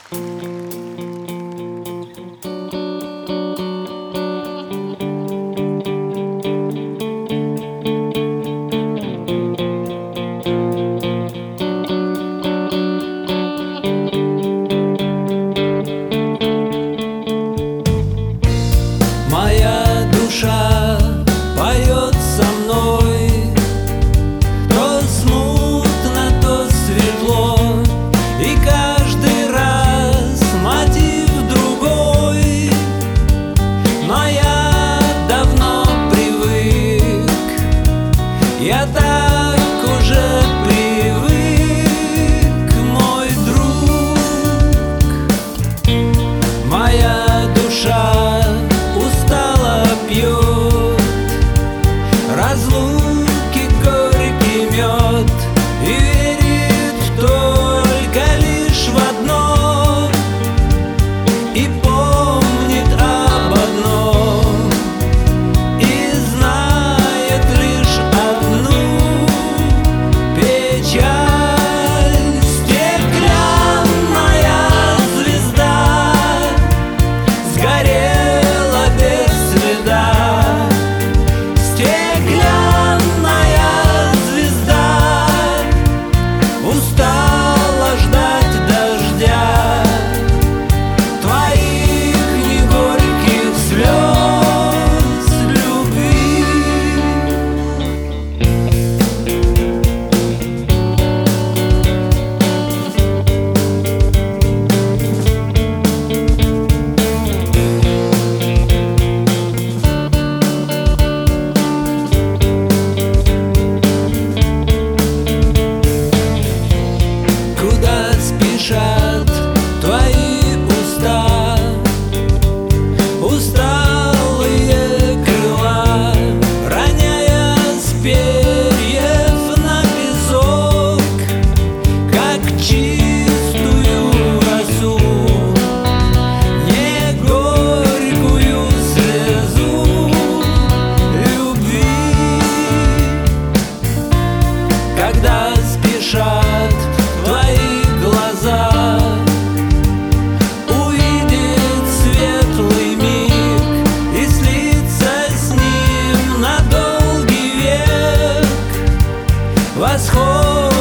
Моя душа поет со мной, то смутно, то светло, и каждый раз мотив другой. Но я давно привык, я так уже привык, мой друг. Моя душа пьет разлуки горький мед и верит только лишь в одно, и помнит об одном, и знает лишь одну печаль. Стеклянная звезда сгорела без следа. Стеклянная звезда устала ждать дождя, твоих негорьких слез любви. Куда спешат твои уста, усталые крыла, роняя с перьев на песок, как чистую росу, не горькую слезу любви. Когда спешат твои глаза увидеть светлый миг и слиться с ним на долгий век, восход